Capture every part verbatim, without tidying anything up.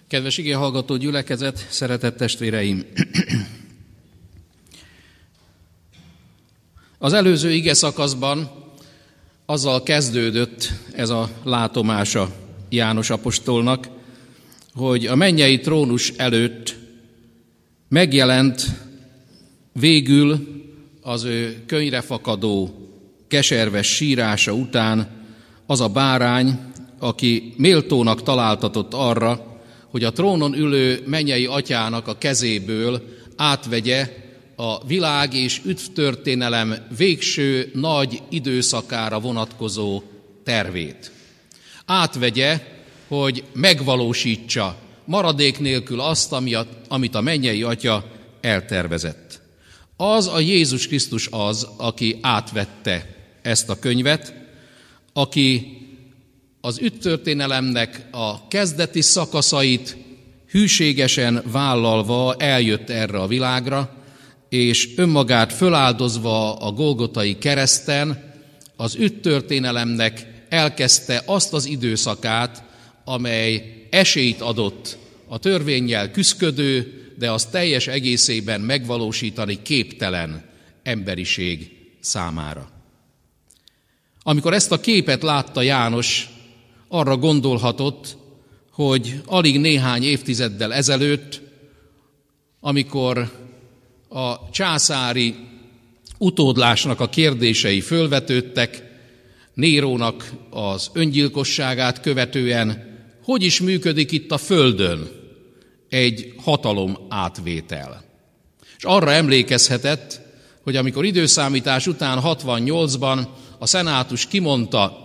Kedves igéhallgató gyülekezet, szeretett testvéreim! Az előző ige szakaszban azzal kezdődött ez a látomása János apostolnak, hogy a mennyei trónus előtt megjelent végül az ő könnyrefakadó, keserves sírása után az a bárány, aki méltónak találtatott arra, hogy a trónon ülő mennyei atyának a kezéből átvegye a világ és üdvtörténelem végső nagy időszakára vonatkozó tervét. Átvegye, hogy megvalósítsa maradék nélkül azt, amit a mennyei atya eltervezett. Az a Jézus Krisztus az, aki átvette ezt a könyvet, aki az üdvtörténelemnek a kezdeti szakaszait hűségesen vállalva eljött erre a világra, és önmagát föláldozva a Golgotai kereszten az üdvtörténelemnek elkezdte azt az időszakát, amely esélyt adott a törvénnyel küszködő, de az teljes egészében megvalósítani képtelen emberiség számára. Amikor ezt a képet látta János, arra gondolhatott, hogy alig néhány évtizeddel ezelőtt, amikor a császári utódlásnak a kérdései fölvetődtek, Nérónak az öngyilkosságát követően, hogy is működik itt a földön egy hatalom átvétel. És arra emlékezhetett, hogy amikor időszámítás után hatvannyolcban a szenátus kimondta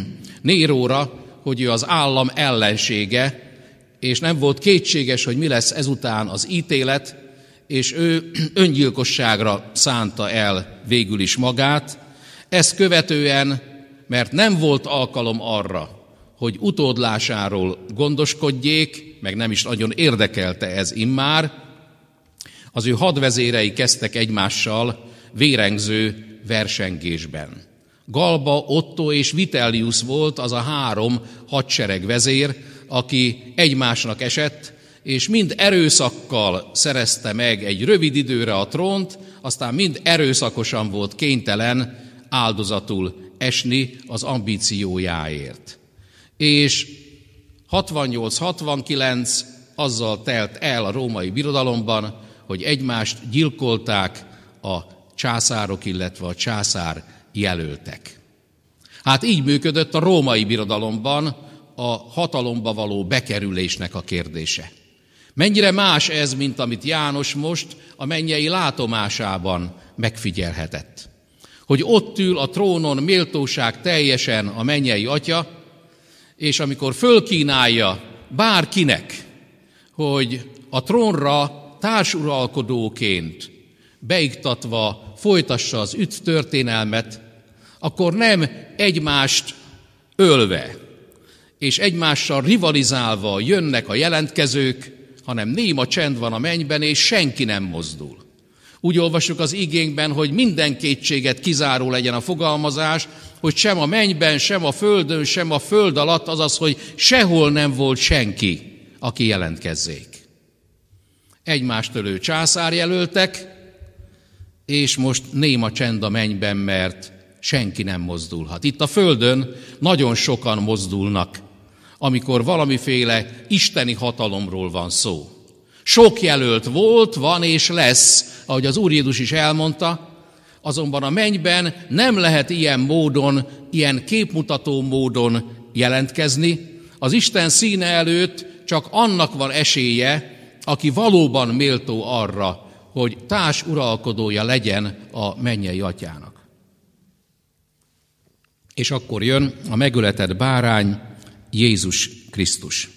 Néróra, hogy ő az állam ellensége, és nem volt kétséges, hogy mi lesz ezután az ítélet, és ő öngyilkosságra szánta el végül is magát. Ezt követően, mert nem volt alkalom arra, hogy utódlásáról gondoskodjék, meg nem is nagyon érdekelte ez immár, az ő hadvezérei kezdtek egymással vérengző versengésben. Galba, Otto és Vitellius volt az a három hadseregvezér, aki egymásnak esett, és mind erőszakkal szerezte meg egy rövid időre a trónt, aztán mind erőszakosan volt kénytelen áldozatul esni az ambíciójáért. És hatvannyolc hatvankilenc azzal telt el a római birodalomban, hogy egymást gyilkolták a császárok, illetve a császár jelöltek. Hát így működött a római birodalomban a hatalomba való bekerülésnek a kérdése. Mennyire más ez, mint amit János most a mennyei látomásában megfigyelhetett. Hogy ott ül a trónon méltóság teljesen a mennyei atya, és amikor fölkínálja bárkinek, hogy a trónra társuralkodóként beiktatva folytassa az üdvtörténelmet, akkor nem egymást ölve és egymással rivalizálva jönnek a jelentkezők, hanem néma csend van a mennyben, és senki nem mozdul. Úgy olvassuk az igénkben, hogy minden kétséget kizáró legyen a fogalmazás, hogy sem a mennyben, sem a földön, sem a föld alatt, azaz, hogy sehol nem volt senki, aki jelentkezzék. Egymást ölő császárjelöltek, és most néma csend a mennyben, mert senki nem mozdulhat. Itt a földön nagyon sokan mozdulnak, amikor valamiféle isteni hatalomról van szó. Sok jelölt volt, van és lesz, ahogy az Úr Jézus is elmondta, azonban a mennyben nem lehet ilyen módon, ilyen képmutató módon jelentkezni. Az Isten színe előtt csak annak van esélye, aki valóban méltó arra, hogy társ uralkodója legyen a mennyei atyának. És akkor jön a megöletett bárány, Jézus Krisztus.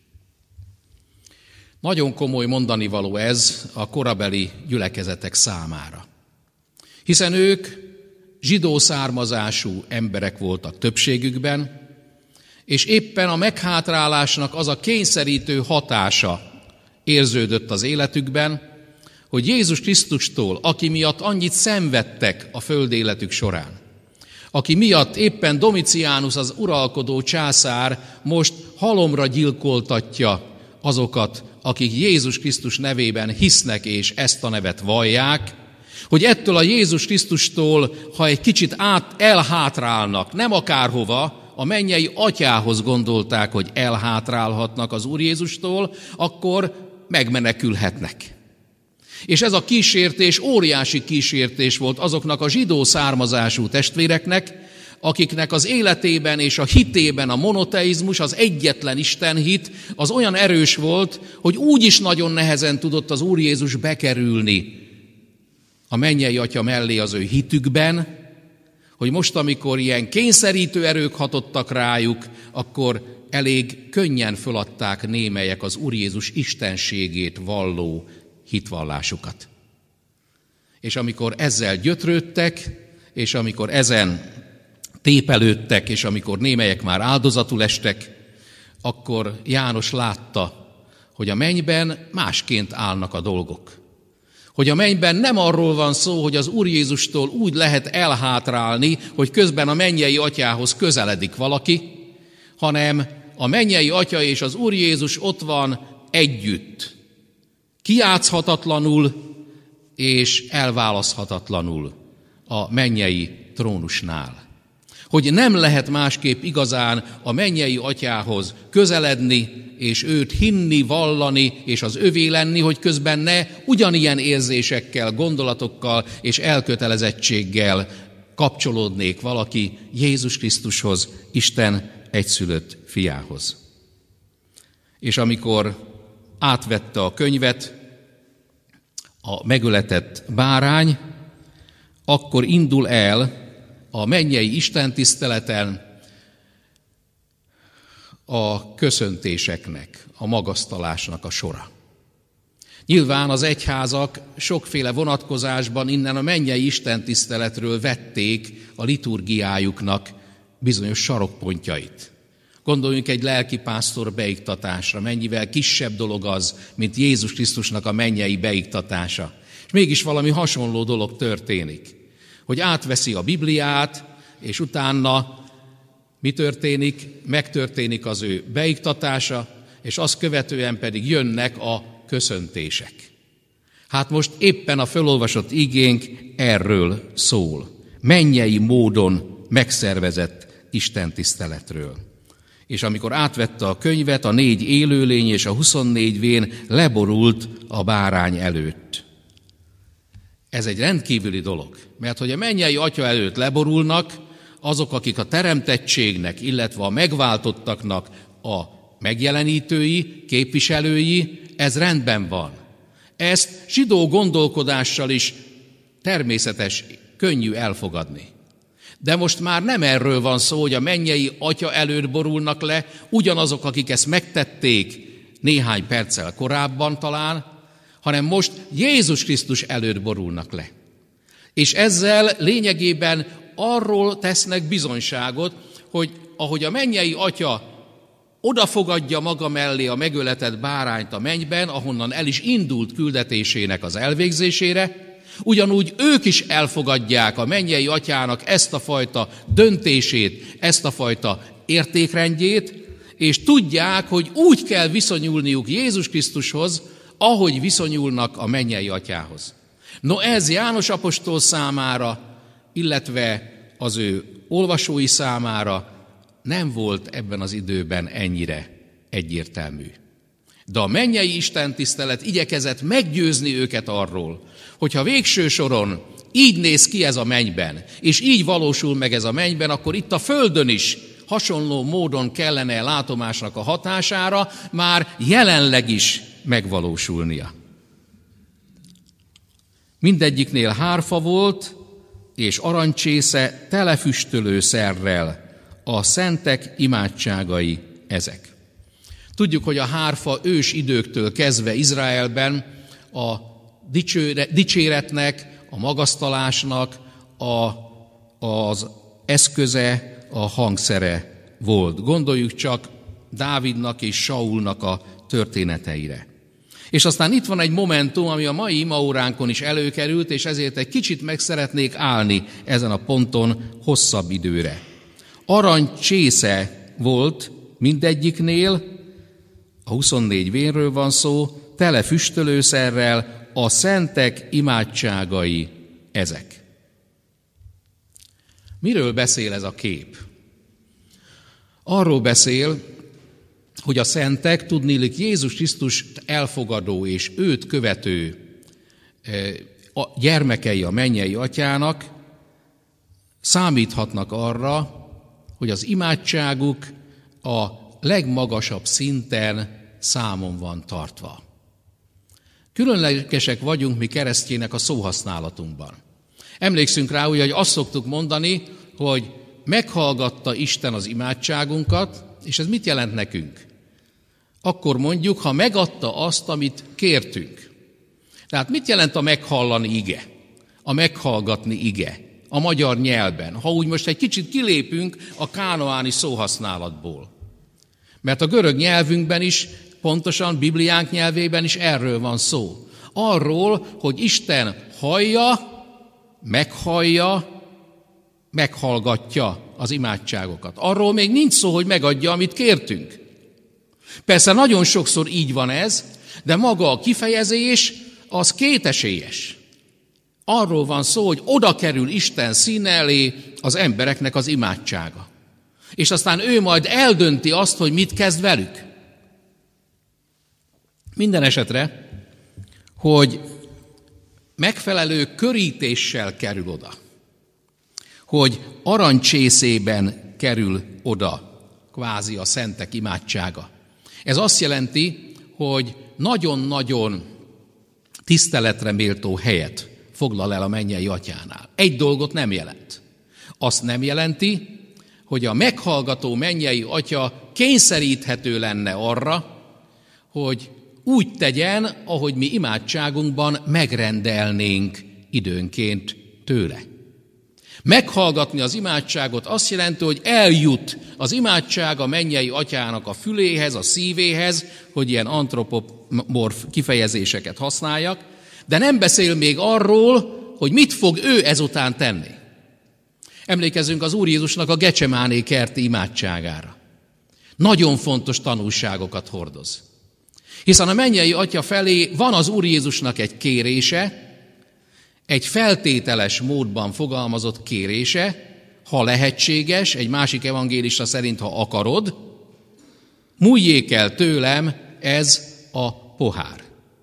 Nagyon komoly mondanivaló ez a korabeli gyülekezetek számára. Hiszen ők zsidó származású emberek voltak többségükben, és éppen a meghátrálásnak az a kényszerítő hatása érződött az életükben, hogy Jézus Krisztustól, aki miatt annyit szenvedtek a földéletük során, aki miatt éppen Domitianus, az uralkodó császár most halomra gyilkoltatja azokat, akik Jézus Krisztus nevében hisznek és ezt a nevet vallják, hogy ettől a Jézus Krisztustól, ha egy kicsit át, elhátrálnak, nem akárhova, a mennyei atyához gondolták, hogy elhátrálhatnak az Úr Jézustól, akkor megmenekülhetnek. És ez a kísértés óriási kísértés volt azoknak a zsidó származású testvéreknek, akiknek az életében és a hitében a monoteizmus, az egyetlen istenhit, az olyan erős volt, hogy úgy is nagyon nehezen tudott az Úr Jézus bekerülni a mennyei atya mellé az ő hitükben, hogy most, amikor ilyen kényszerítő erők hatottak rájuk, akkor elég könnyen föladták némelyek az Úr Jézus istenségét valló hitvallásukat. És amikor ezzel gyötrődtek, és amikor ezen tépelődtek, és amikor némelyek már áldozatul estek, akkor János látta, hogy a mennyben másként állnak a dolgok. Hogy a mennyben nem arról van szó, hogy az Úr Jézustól úgy lehet elhátrálni, hogy közben a mennyei atyához közeledik valaki, hanem a mennyei atya és az Úr Jézus ott van együtt, kijátszhatatlanul és elválaszthatatlanul a mennyei trónusnál. Hogy nem lehet másképp igazán a mennyei atyához közeledni, és őt hinni, vallani, és az övé lenni, hogy közben ne ugyanilyen érzésekkel, gondolatokkal és elkötelezettséggel kapcsolódnék valaki Jézus Krisztushoz, Isten egyszülött fiához. És amikor átvette a könyvet a megöletett bárány, akkor indul el a mennyei istentiszteleten a köszöntéseknek, a magasztalásnak a sora. Nyilván az egyházak sokféle vonatkozásban innen a mennyei istentiszteletről vették a liturgiájuknak bizonyos sarokpontjait. Gondoljunk egy lelkipásztor beiktatásra, mennyivel kisebb dolog az, mint Jézus Krisztusnak a mennyei beiktatása. És mégis valami hasonló dolog történik, hogy átveszi a Bibliát, és utána mi történik? Megtörténik az ő beiktatása, és azt követően pedig jönnek a köszöntések. Hát most éppen a felolvasott igénk erről szól. Mennyei módon megszervezett istentiszteletről. És amikor átvette a könyvet, a négy élőlény és a huszonnégy vén leborult a bárány előtt. Ez egy rendkívüli dolog, mert hogy a mennyei atya előtt leborulnak, azok, akik a teremtettségnek, illetve a megváltottaknak a megjelenítői, képviselői, ez rendben van. Ezt zsidó gondolkodással is természetes, könnyű elfogadni. De most már nem erről van szó, hogy a mennyei atya előtt borulnak le, ugyanazok, akik ezt megtették néhány perccel korábban talán, hanem most Jézus Krisztus előtt borulnak le. És ezzel lényegében arról tesznek bizonyságot, hogy ahogy a mennyei atya odafogadja maga mellé a megöletett bárányt a mennyben, ahonnan el is indult küldetésének az elvégzésére, ugyanúgy ők is elfogadják a mennyei atyának ezt a fajta döntését, ezt a fajta értékrendjét, és tudják, hogy úgy kell viszonyulniuk Jézus Krisztushoz, ahogy viszonyulnak a mennyei atyához. No, ez János apostol számára, illetve az ő olvasói számára nem volt ebben az időben ennyire egyértelmű. De a mennyei istentisztelet igyekezett meggyőzni őket arról, hogyha végső soron így néz ki ez a mennyben, és így valósul meg ez a mennyben, akkor itt a földön is hasonló módon kellene látomásnak a hatására már jelenleg is megvalósulnia. Mindegyiknél hárfa volt, és arancsésze telefüstölő szerrel, a szentek imádságai ezek. Tudjuk, hogy a hárfa ős időktől kezdve Izraelben a dicséretnek, a magasztalásnak a, az eszköze, a hangszere volt. Gondoljuk csak Dávidnak és Saulnak a történeteire. És aztán itt van egy momentum, ami a mai imaóránkon is előkerült, és ezért egy kicsit meg szeretnék állni ezen a ponton hosszabb időre. Arany csésze volt mindegyiknél, A huszonnégy vérről van szó, tele füstölőszerrel, a szentek imádságai ezek. Miről beszél ez a kép? Arról beszél, hogy a szentek, tudniillik Jézus Krisztust elfogadó és őt követő a gyermekei a mennyei atyának számíthatnak arra, hogy az imádságuk a legmagasabb szinten számon van tartva. Különlegesek vagyunk mi keresztjének a szóhasználatunkban. Emlékszünk rá, hogy azt szoktuk mondani, hogy meghallgatta Isten az imádságunkat, és ez mit jelent nekünk? Akkor mondjuk, ha megadta azt, amit kértünk. Tehát mit jelent a meghallani ige? A meghallgatni ige? A magyar nyelvben. Ha úgy most egy kicsit kilépünk a kánoáni szóhasználatból. Mert a görög nyelvünkben is, pontosan Bibliánk nyelvében is erről van szó. Arról, hogy Isten hallja, meghallja, meghallgatja az imádságokat. Arról még nincs szó, hogy megadja, amit kértünk. Persze nagyon sokszor így van ez, de maga a kifejezés az kétesélyes. Arról van szó, hogy oda kerül Isten színe elé az embereknek az imádsága. És aztán ő majd eldönti azt, hogy mit kezd velük. Minden esetre, hogy megfelelő körítéssel kerül oda. Hogy arancsészében kerül oda, kvázi a szentek imádsága. Ez azt jelenti, hogy nagyon-nagyon tiszteletre méltó helyet foglal el a mennyei atyánál. Egy dolgot nem jelent. Azt nem jelenti, hogy a meghallgató mennyei atya kényszeríthető lenne arra, hogy úgy tegyen, ahogy mi imádságunkban megrendelnénk időnként tőle. Meghallgatni az imádságot azt jelenti, hogy eljut az imádság a mennyei atyának a füléhez, a szívéhez, hogy ilyen antropomorf kifejezéseket használjak, de nem beszél még arról, hogy mit fog ő ezután tenni. Emlékezzünk az Úr Jézusnak a Gecsemáné kerti imádságára. Nagyon fontos tanulságokat hordoz. Hiszen a mennyei atya felé van az Úr Jézusnak egy kérése, egy feltételes módban fogalmazott kérése, ha lehetséges, egy másik evangélista szerint, ha akarod, múljék el tőlem ez a pohár.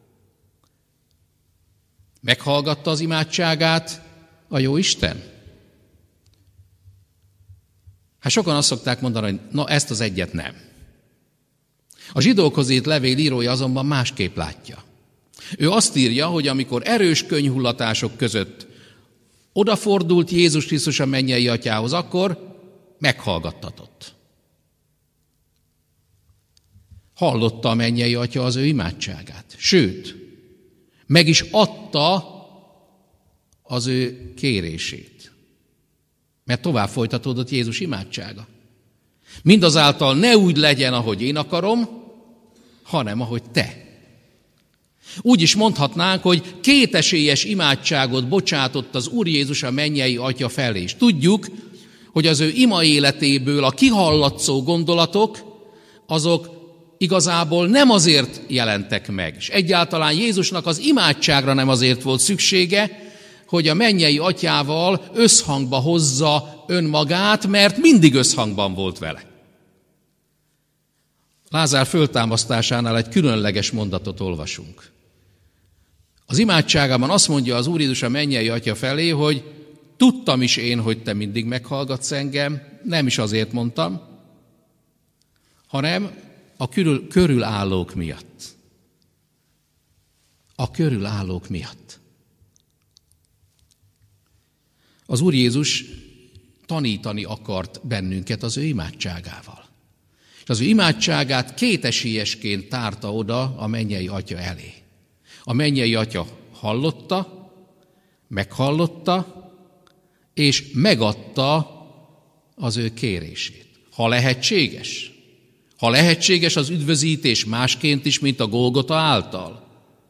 Meghallgatta az imádságát a jó Isten? Hát sokan azt szokták mondani, hogy na ezt az egyet nem. A zsidókhoz írt levél írója azonban másképp látja. Ő azt írja, hogy amikor erős könnyhullatások között odafordult Jézus Krisztus a mennyei atyához, akkor meghallgattatott. Hallotta a mennyei atya az ő imádságát. Sőt, meg is adta az ő kérését. Mert tovább folytatódott Jézus imádsága. Mindazáltal ne úgy legyen, ahogy én akarom, hanem ahogy te. Úgy is mondhatnánk, hogy kétesélyes imádságot bocsátott az Úr Jézus a mennyei atya felé. És tudjuk, hogy az ő ima életéből a kihallatszó gondolatok, azok igazából nem azért jelentek meg. És egyáltalán Jézusnak az imádságra nem azért volt szüksége, hogy a mennyei atyával összhangba hozza önmagát, mert mindig összhangban volt vele. Lázár föltámasztásánál egy különleges mondatot olvasunk. Az imádságában azt mondja az Úr Jézus a mennyei atya felé, hogy tudtam is én, hogy te mindig meghallgatsz engem, nem is azért mondtam, hanem a körül, körülállók miatt. A körülállók miatt. Az Úr Jézus tanítani akart bennünket az ő imádságával. És az ő imádságát kétesélyesként tárta oda a mennyei atya elé. A mennyei atya hallotta, meghallotta, és megadta az ő kérését. Ha lehetséges, ha lehetséges az üdvözítés másként is, mint a Golgota által,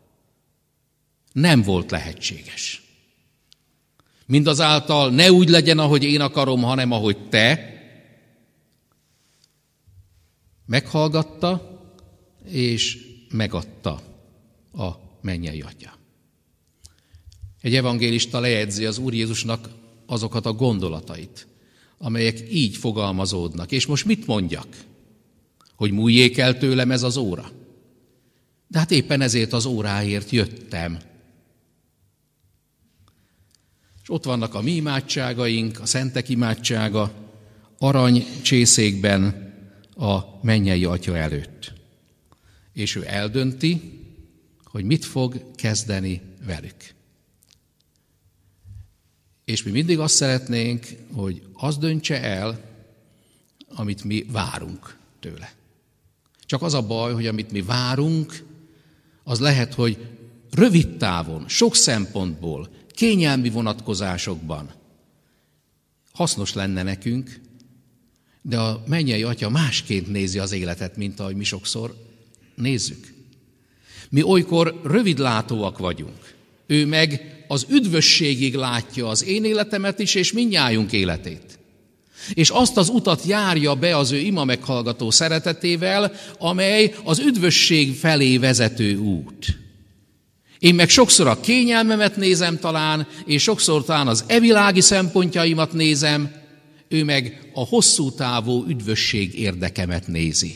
nem volt lehetséges. Mindazáltal ne úgy legyen, ahogy én akarom, hanem ahogy te. Meghallgatta, és megadta a mennyei Atya. Egy evangélista lejegyzi az Úr Jézusnak azokat a gondolatait, amelyek így fogalmazódnak. És most mit mondjak? Hogy múljék el tőlem ez az óra? De hát éppen ezért az óráért jöttem. És ott vannak a mi imádságaink, a szentek imádsága, arany csészékben a mennyei Atya előtt. És ő eldönti, hogy mit fog kezdeni velük. És mi mindig azt szeretnénk, hogy az döntse el, amit mi várunk tőle. Csak az a baj, hogy amit mi várunk, az lehet, hogy rövid távon, sok szempontból, kényelmi vonatkozásokban hasznos lenne nekünk, de a mennyei Atya másként nézi az életet, mint ahogy mi sokszor nézzük. Mi olykor rövidlátóak vagyunk. Ő meg az üdvösségig látja az én életemet is, és mindnyájunk életét. És azt az utat járja be az ő ima meghallgató szeretetével, amely az üdvösség felé vezető út. Én meg sokszor a kényelmemet nézem talán, és sokszor talán az evilági szempontjaimat nézem, ő meg a hosszú távú üdvösség érdekemet nézi.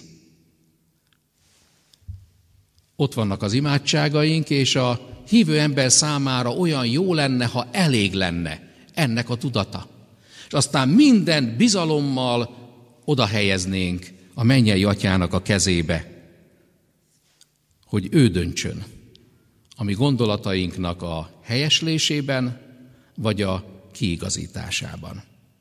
Ott vannak az imádságaink, és a hívő ember számára olyan jó lenne, ha elég lenne ennek a tudata. És aztán minden bizalommal oda helyeznénk a mennyei Atyának a kezébe, hogy ő döntsön a mi gondolatainknak a helyeslésében, vagy a kiigazításában.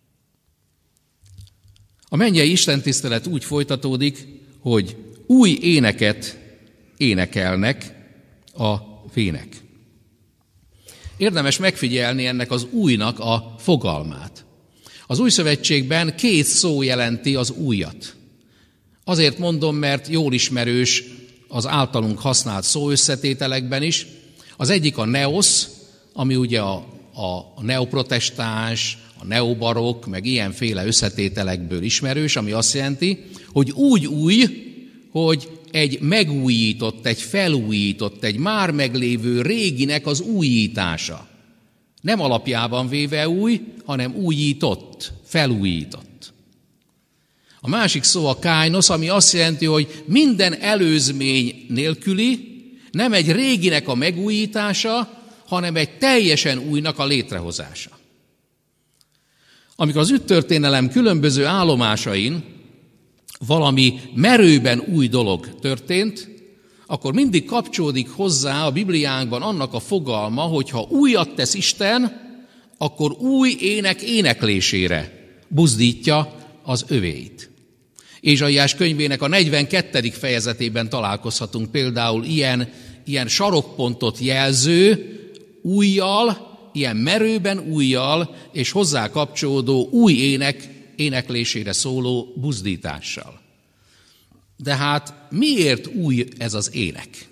A mennyei istentisztelet úgy folytatódik, hogy új éneket énekelnek a vének. Érdemes megfigyelni ennek az újnak a fogalmát. Az Új Szövetségben két szó jelenti az újat. Azért mondom, mert jól ismerős az általunk használt szóösszetételekben is. Az egyik a neosz, ami ugye a, a neoprotestáns, a neobarokk, meg ilyenféle összetételekből ismerős, ami azt jelenti, hogy úgy új, hogy egy megújított, egy felújított, egy már meglévő réginek az újítása. Nem alapjában véve új, hanem újított, felújított. A másik szó a kájnosz, ami azt jelenti, hogy minden előzmény nélküli, nem egy réginek a megújítása, hanem egy teljesen újnak a létrehozása. Amikor az üdvtörténelem különböző állomásain valami merőben új dolog történt, akkor mindig kapcsolódik hozzá a Bibliánkban annak a fogalma, hogy ha újat tesz Isten, akkor új ének éneklésére buzdítja az övéit. Ézsaiás könyvének a negyvenkettedik fejezetében találkozhatunk például ilyen, ilyen sarokpontot jelző újjal, ilyen merőben újjal, és hozzá kapcsolódó új ének éneklésére szóló buzdítással. De hát miért új ez az ének?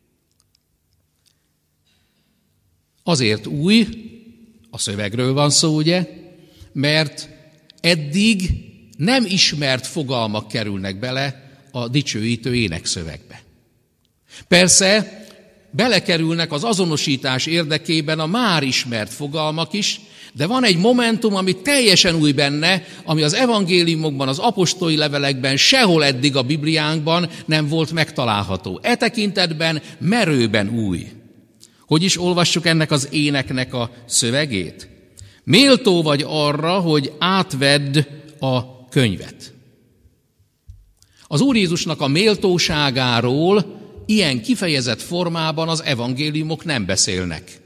Azért új, a szövegről van szó, ugye, mert eddig nem ismert fogalmak kerülnek bele a dicsőítő énekszövegbe. Persze belekerülnek az azonosítás érdekében a már ismert fogalmak is, de van egy momentum, ami teljesen új benne, ami az evangéliumokban, az apostoli levelekben, sehol eddig a Bibliánkban nem volt megtalálható. E tekintetben merőben új. Hogy is olvassuk ennek az éneknek a szövegét? Méltó vagy arra, hogy átvedd a könyvet. Az Úr Jézusnak a méltóságáról ilyen kifejezett formában az evangéliumok nem beszélnek.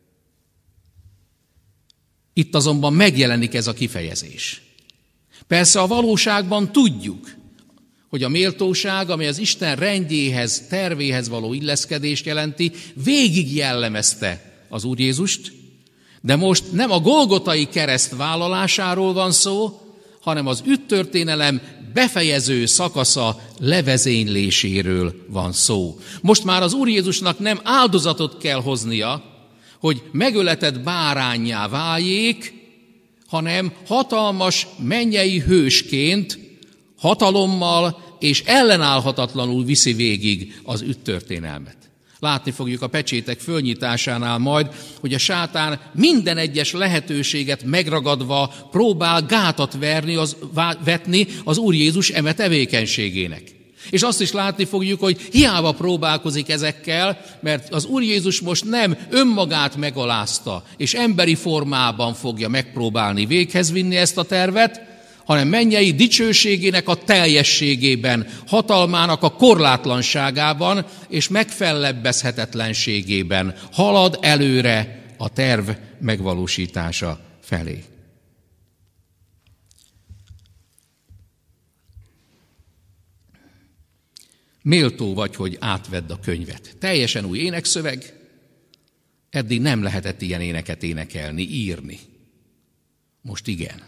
Itt azonban megjelenik ez a kifejezés. Persze a valóságban tudjuk, hogy a méltóság, ami az Isten rendjéhez, tervéhez való illeszkedést jelenti, végig jellemezte az Úr Jézust, de most nem a golgotai kereszt vállalásáról van szó, hanem az üdvtörténelem befejező szakasza levezényléséről van szó. Most már az Úr Jézusnak nem áldozatot kell hoznia, hogy megöletett báránnyá váljék, hanem hatalmas mennyei hősként, hatalommal és ellenállhatatlanul viszi végig az üttörténelmet. Látni fogjuk a pecsétek fölnyitásánál majd, hogy a sátán minden egyes lehetőséget megragadva próbál gátat verni az, vetni az Úr Jézus eme tevékenységének. És azt is látni fogjuk, hogy hiába próbálkozik ezekkel, mert az Úr Jézus most nem önmagát megalázta, és emberi formában fogja megpróbálni véghez vinni ezt a tervet, hanem mennyei dicsőségének a teljességében, hatalmának a korlátlanságában és megfellebbezhetetlenségében halad előre a terv megvalósítása felé. Méltó vagy, hogy átvedd a könyvet. Teljesen új énekszöveg, eddig nem lehetett ilyen éneket énekelni, írni. Most igen.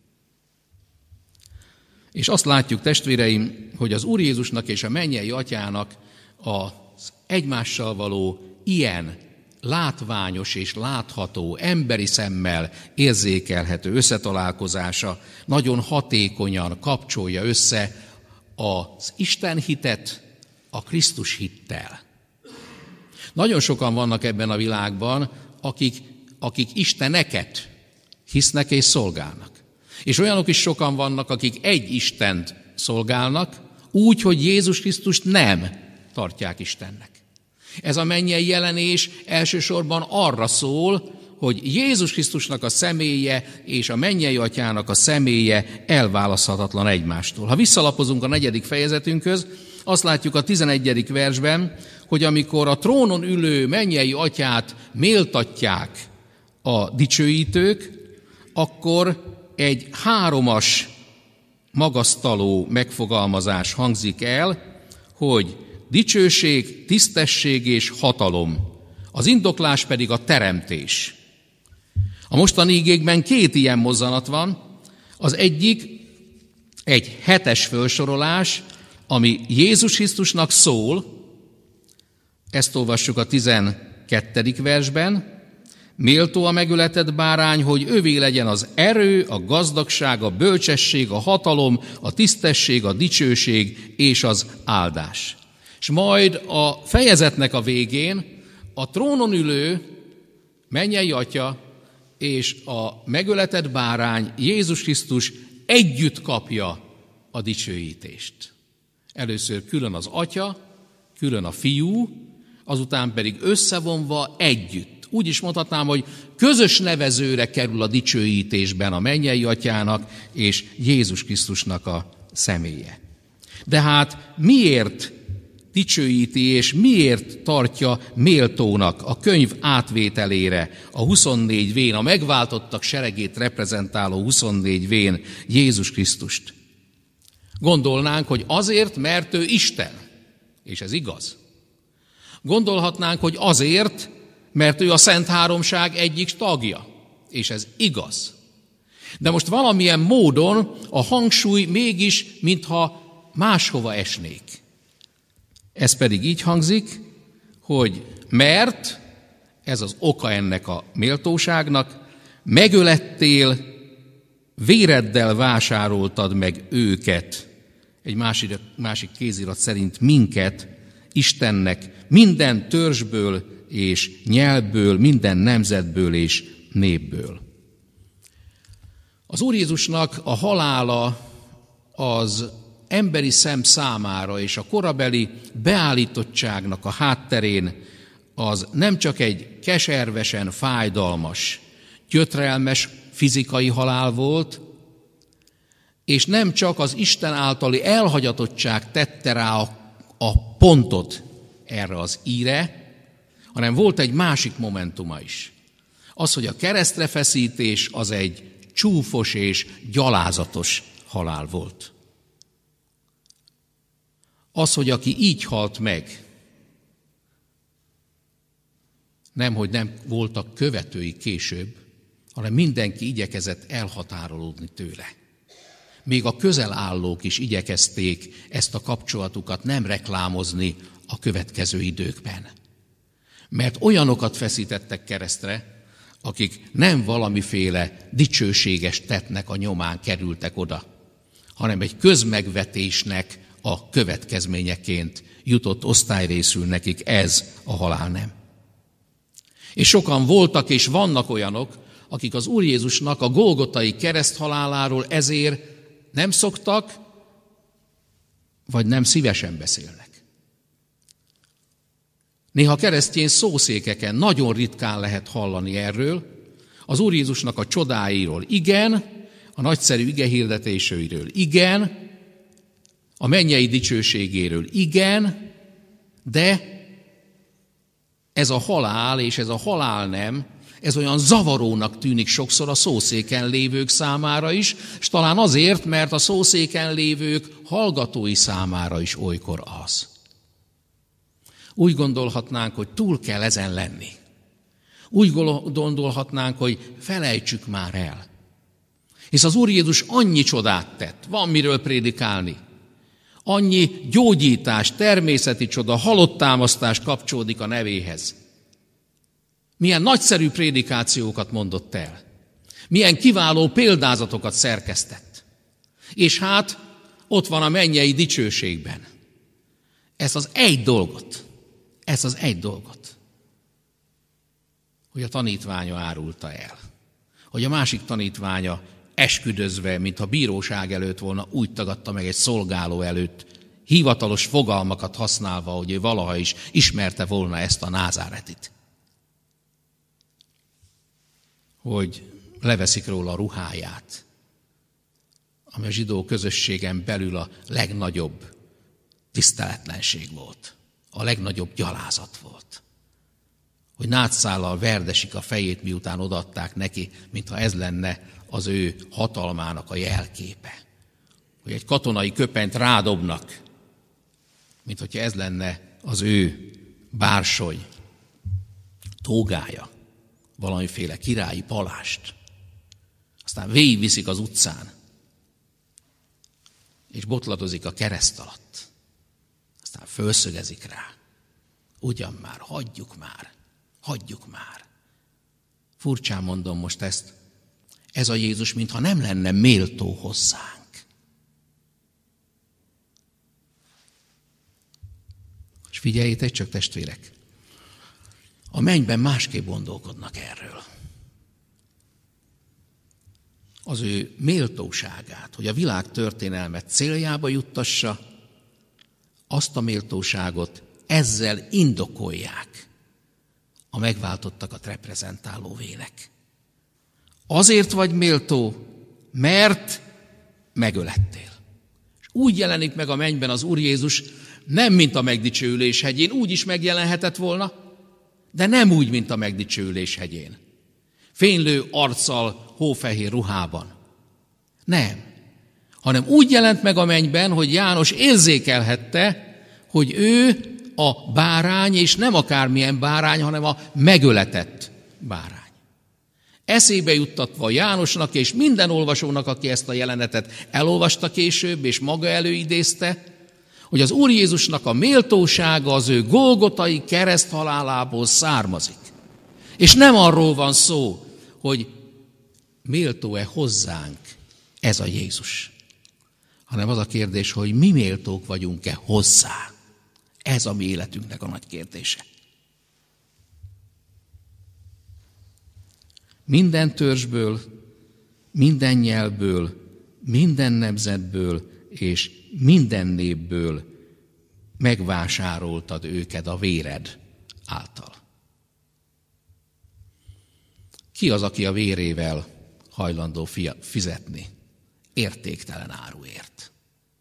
És azt látjuk, testvéreim, hogy az Úr Jézusnak és a mennyei Atyának az egymással való ilyen látványos és látható, emberi szemmel érzékelhető összetalálkozása nagyon hatékonyan kapcsolja össze az Isten hitet a Krisztus hittel. Nagyon sokan vannak ebben a világban, akik, akik isteneket hisznek és szolgálnak. És olyanok is sokan vannak, akik egy Istent szolgálnak, úgy, hogy Jézus Krisztust nem tartják Istennek. Ez a mennyei jelenés elsősorban arra szól, hogy Jézus Krisztusnak a személye és a mennyei Atyának a személye elválaszthatatlan egymástól. Ha visszalapozunk a negyedik fejezetünkhöz, azt látjuk a tizenegyedik versben, hogy amikor a trónon ülő mennyei Atyát méltatják a dicsőítők, akkor egy háromas magasztaló megfogalmazás hangzik el, hogy dicsőség, tisztesség és hatalom. Az indoklás pedig a teremtés. A mostani igékben két ilyen mozzanat van. Az egyik egy hetes felsorolás, ami Jézus Krisztusnak szól. Ezt olvassuk a tizenkettedik versben. Méltó a megöletett bárány, hogy övé legyen az erő, a gazdagság, a bölcsesség, a hatalom, a tisztesség, a dicsőség és az áldás. És majd a fejezetnek a végén a trónon ülő mennyei Atya és a megöletett bárány, Jézus Krisztus együtt kapja a dicsőítést. Először külön az Atya, külön a Fiú, azután pedig összevonva együtt. Úgy is mondhatnám, hogy közös nevezőre kerül a dicsőítésben a mennyei Atyának és Jézus Krisztusnak a személye. De hát miért dicsőíti és miért tartja méltónak a könyv átvételére a huszonnégy vén, a megváltottak seregét reprezentáló huszonnégy vén Jézus Krisztust? Gondolnánk, hogy azért, mert ő Isten, és ez igaz. Gondolhatnánk, hogy azért, mert ő a Szent Háromság egyik tagja, és ez igaz. De most valamilyen módon a hangsúly mégis, mintha máshova esnék. Ez pedig így hangzik, hogy mert, ez az oka ennek a méltóságnak, megölettél, véreddel vásároltad meg őket, egy másik, másik kézirat szerint minket, Istennek, minden törzsből és nyelvből, minden nemzetből és népből. Az Úr Jézusnak a halála az emberi szem számára és a korabeli beállítottságnak a hátterén az nem csak egy keservesen fájdalmas, gyötrelmes fizikai halál volt, és nem csak az Isten általi elhagyatottság tette rá a, a pontot erre az íre, hanem volt egy másik momentuma is. Az, hogy a keresztre feszítés az egy csúfos és gyalázatos halál volt. Az, hogy aki így halt meg, nemhogy nem voltak követői később, hanem mindenki igyekezett elhatárolódni tőle. Még a közelállók is igyekezték ezt a kapcsolatukat nem reklámozni a következő időkben. Mert olyanokat feszítettek keresztre, akik nem valamiféle dicsőséges tettnek a nyomán kerültek oda, hanem egy közmegvetésnek a következményeként jutott osztályrészül nekik ez a halál nem. És sokan voltak és vannak olyanok, akik az Úr Jézusnak a golgotai kereszthaláláról ezért nem szoktak, vagy nem szívesen beszélnek. Néha keresztény szószékeken nagyon ritkán lehet hallani erről, az Úr Jézusnak a csodáiról igen, a nagyszerű igehirdetéseiről igen, a mennyei dicsőségéről igen, de ez a halál és ez a halál nem, ez olyan zavarónak tűnik sokszor a szószéken lévők számára is, és talán azért, mert a szószéken lévők hallgatói számára is olykor az. Úgy gondolhatnánk, hogy túl kell ezen lenni. Úgy gondolhatnánk, hogy felejtsük már el. Hisz az Úr Jézus annyi csodát tett, van miről prédikálni. Annyi gyógyítás, természeti csoda, halottámasztás kapcsolódik a nevéhez. Milyen nagyszerű prédikációkat mondott el. Milyen kiváló példázatokat szerkesztett. És hát ott van a mennyei dicsőségben. Ez az egy dolgot, ez az egy dolgot, hogy a tanítványa árulta el. Hogy a másik tanítványa esküdözve, mintha bíróság előtt volna, úgy tagadta meg egy szolgáló előtt, hivatalos fogalmakat használva, hogy ő valaha is ismerte volna ezt a názáretit. Hogy leveszik róla a ruháját, ami a zsidó közösségen belül a legnagyobb tiszteletlenség volt, a legnagyobb gyalázat volt. Hogy nátszállal verdesik a fejét, miután odaadták neki, mintha ez lenne az ő hatalmának a jelképe. Hogy egy katonai köpenyt rádobnak, mint hogyha ez lenne az ő bársony tógája, valamiféle királyi palást. Aztán végigviszik az utcán, és botlatozik a kereszt alatt. Aztán fölszögezik rá. Ugyan már, hagyjuk már, hagyjuk már. Furcsán mondom most ezt, ez a Jézus, mintha nem lenne méltó hozzánk. És figyeljétek csak, testvérek, a mennyben másképp gondolkodnak erről. Az ő méltóságát, hogy a világ történelmet céljába juttassa, azt a méltóságot ezzel indokolják a megváltottakat reprezentáló vének. Azért vagy méltó, mert megölettél. És úgy jelenik meg a mennyben az Úr Jézus, nem mint a megdicsőülés hegyén, úgy is megjelenhetett volna, de nem úgy, mint a megdicsőülés hegyén. Fénylő arccal, hófehér ruhában. Nem. Hanem úgy jelent meg a mennyben, hogy János érzékelhette, hogy ő a bárány, és nem akármilyen bárány, hanem a megöletett bárány. Eszébe juttatva Jánosnak és minden olvasónak, aki ezt a jelenetet elolvasta később, és maga előidézte, hogy az Úr Jézusnak a méltósága az ő golgotai kereszthalálából származik. És nem arról van szó, hogy méltó-e hozzánk ez a Jézus, hanem az a kérdés, hogy mi méltók vagyunk-e hozzá. Ez a mi életünknek a nagy kérdése. Minden törzsből, minden nyelvből, minden nemzetből és minden népből megvásároltad őket a véred által. Ki az, aki a vérével hajlandó fizetni értéktelen áruért?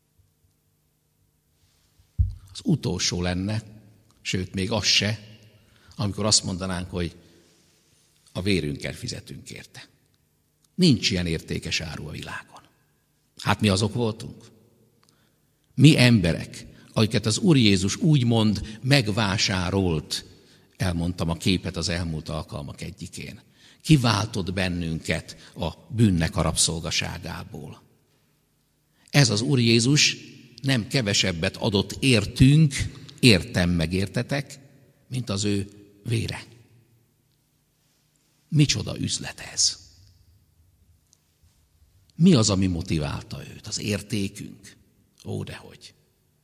Az utolsó lenne, sőt még az se, amikor azt mondanánk, hogy a vérünkkel fizetünk érte. Nincs ilyen értékes áru a világon. Hát mi azok voltunk? Mi emberek, akiket az Úr Jézus úgymond megvásárolt, elmondtam a képet az elmúlt alkalmak egyikén. Kiváltott bennünket a bűnnek a rabszolgaságából. Ez az Úr Jézus nem kevesebbet adott értünk, értem meg értetek, mint az ő vére. Micsoda üzlet ez? Mi az, ami motiválta őt? Az értékünk? Ó, dehogy.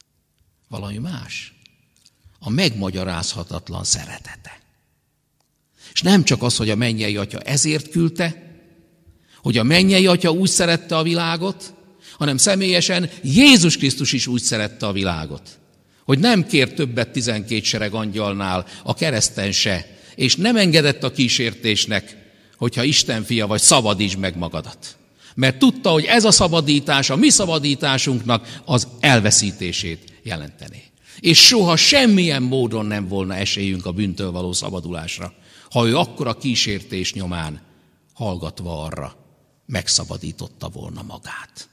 Valami más. A megmagyarázhatatlan szeretete. És nem csak az, hogy a mennyei Atya ezért küldte, hogy a mennyei Atya úgy szerette a világot, hanem személyesen Jézus Krisztus is úgy szerette a világot, hogy nem kért többet tizenkét sereg angyalnál, a kereszten se, és nem engedett a kísértésnek, hogyha Isten fia vagy, szabadítsd meg magadat. Mert tudta, hogy ez a szabadítás, a mi szabadításunknak az elveszítését jelentené. És soha semmilyen módon nem volna esélyünk a bűntől való szabadulásra, ha ő akkora kísértés nyomán, hallgatva arra, megszabadította volna magát.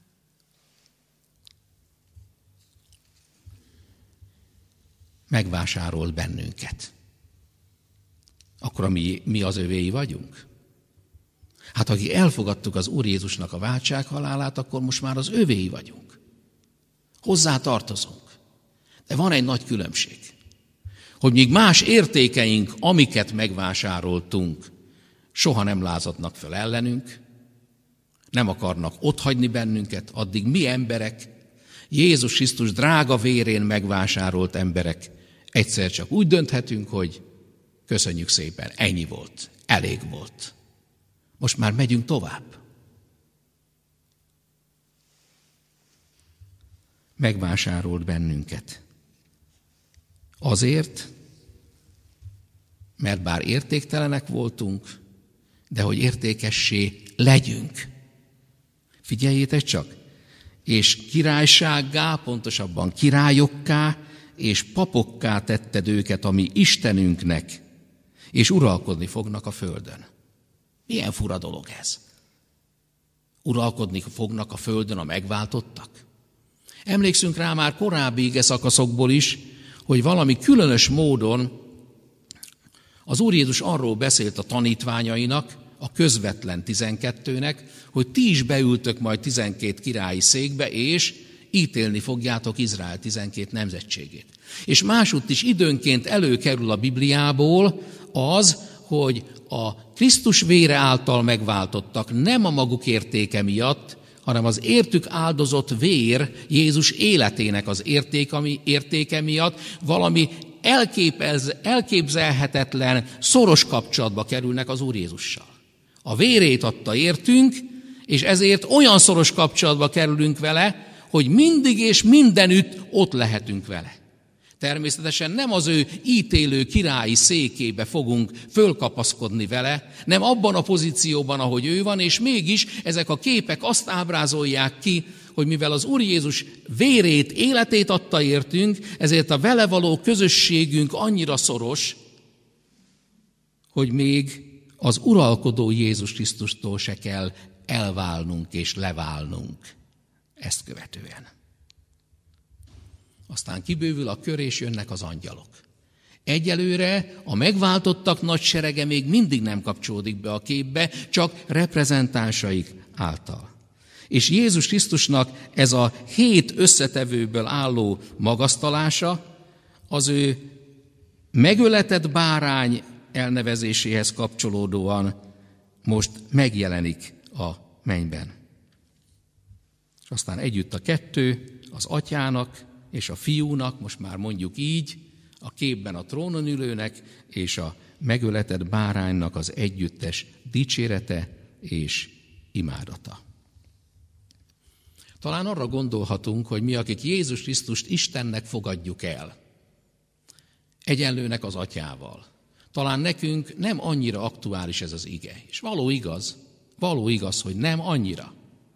Megvásárolt bennünket. Akkor mi, mi az övéi vagyunk? Hát akik elfogadtuk az Úr Jézusnak a váltsághalálát, akkor most már az övéi vagyunk. Hozzá tartozunk. De van egy nagy különbség, hogy míg más értékeink, amiket megvásároltunk, soha nem lázadnak fel ellenünk, nem akarnak otthagyni bennünket, addig mi emberek, Jézus Krisztus drága vérén megvásárolt emberek, egyszer csak úgy dönthetünk, hogy köszönjük szépen, ennyi volt, elég volt. Most már megyünk tovább. Megvásárolt bennünket. Azért, mert bár értéktelenek voltunk, de hogy értékessé legyünk. Figyeljétek csak! És királysággá, pontosabban királyokká és papokká tetted őket a mi Istenünknek, és uralkodni fognak a földön. Milyen fura dolog ez? Uralkodni fognak a földön a megváltottak? Emlékszünk rá már korábbi ige szakaszokból is, hogy valami különös módon az Úr Jézus arról beszélt a tanítványainak, a közvetlen tizenkettőnek, hogy ti is beültök majd tizenkét királyi székbe, és ítélni fogjátok Izrael tizenkét nemzetségét. És másutt is időnként előkerül a Bibliából az, hogy a Krisztus vére által megváltottak nem a maguk értéke miatt, hanem az értük áldozott vér Jézus életének az értéke miatt valami elképzelhetetlen, szoros kapcsolatba kerülnek az Úr Jézussal. A vérét adta értünk, és ezért olyan szoros kapcsolatba kerülünk vele, hogy mindig és mindenütt ott lehetünk vele. Természetesen nem az ő ítélő királyi székébe fogunk fölkapaszkodni vele, nem abban a pozícióban, ahogy ő van, és mégis ezek a képek azt ábrázolják ki, hogy mivel az Úr Jézus vérét, életét adta értünk, ezért a vele való közösségünk annyira szoros, hogy még az uralkodó Jézus Krisztustól se kell elválnunk és leválnunk ezt követően. Aztán kibővül a kör, és jönnek az angyalok. Egyelőre a megváltottak nagy serege még mindig nem kapcsolódik be a képbe, csak reprezentánsaik által. És Jézus Krisztusnak ez a hét összetevőből álló magasztalása az ő megöletett bárány elnevezéséhez kapcsolódóan most megjelenik a mennyben. És aztán együtt a kettő, az atyának és a fiúnak, most már mondjuk így, a képben a trónon ülőnek és a megöletett báránynak az együttes dicsérete és imádata. Talán arra gondolhatunk, hogy mi, akik Jézus Krisztust Istennek fogadjuk el, egyenlőnek az atyával, talán nekünk nem annyira aktuális ez az ige. És való igaz, való igaz, hogy nem annyira.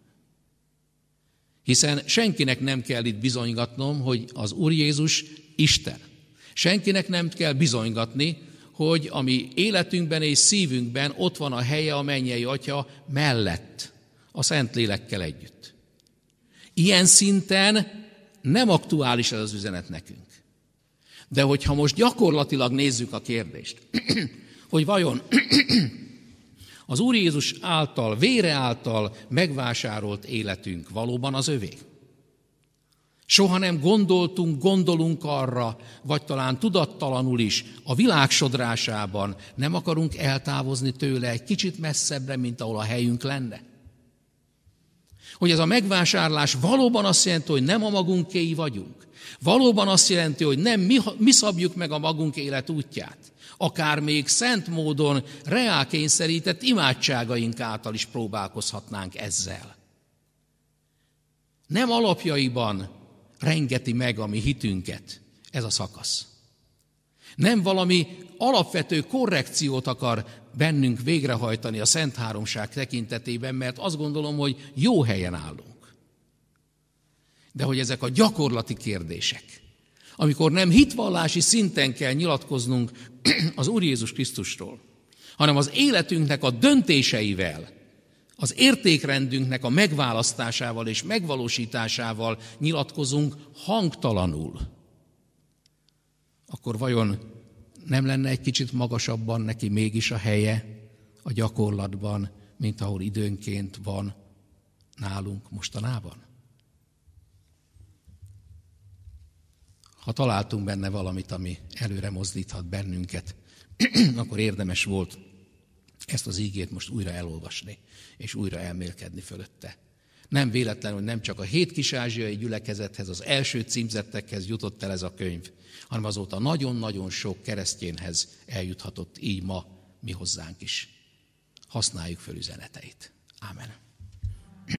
Hiszen senkinek nem kell itt bizonygatnom, hogy az Úr Jézus Isten. Senkinek nem kell bizonygatni, hogy a mi életünkben és szívünkben ott van a helye a mennyei Atya mellett, a Szentlélekkel együtt. Ilyen szinten nem aktuális ez az üzenet nekünk. De hogyha most gyakorlatilag nézzük a kérdést, hogy vajon az Úr Jézus által, vére által megvásárolt életünk valóban az övé? Soha nem gondoltunk, gondolunk arra, vagy talán tudattalanul is a világ sodrásában nem akarunk eltávozni tőle egy kicsit messzebbre, mint ahol a helyünk lenne? Hogy ez a megvásárlás valóban azt jelenti, hogy nem a magunkéi vagyunk, Valóban azt jelenti, hogy nem mi, mi szabjuk meg a magunk élet útját, akár még szent módon reálkényszerített imádságaink által is próbálkozhatnánk ezzel. Nem alapjaiban rengeti meg a mi hitünket ez a szakasz. Nem valami alapvető korrekciót akar bennünk végrehajtani a Szent Háromság tekintetében, mert azt gondolom, hogy jó helyen állunk. De hogy ezek a gyakorlati kérdések, amikor nem hitvallási szinten kell nyilatkoznunk az Úr Jézus Krisztusról, hanem az életünknek a döntéseivel, az értékrendünknek a megválasztásával és megvalósításával nyilatkozunk hangtalanul, akkor vajon nem lenne egy kicsit magasabban neki mégis a helye a gyakorlatban, mint ahol időnként van nálunk mostanában? Ha találtunk benne valamit, ami előre mozdíthat bennünket, akkor érdemes volt ezt az ígét most újra elolvasni, és újra elmélkedni fölötte. Nem véletlen, hogy nem csak a hét kis-ázsiai gyülekezethez, az első címzettekhez jutott el ez a könyv, hanem azóta nagyon-nagyon sok keresztényhez eljuthatott így ma mi hozzánk is. Használjuk föl üzeneteit. Ámen.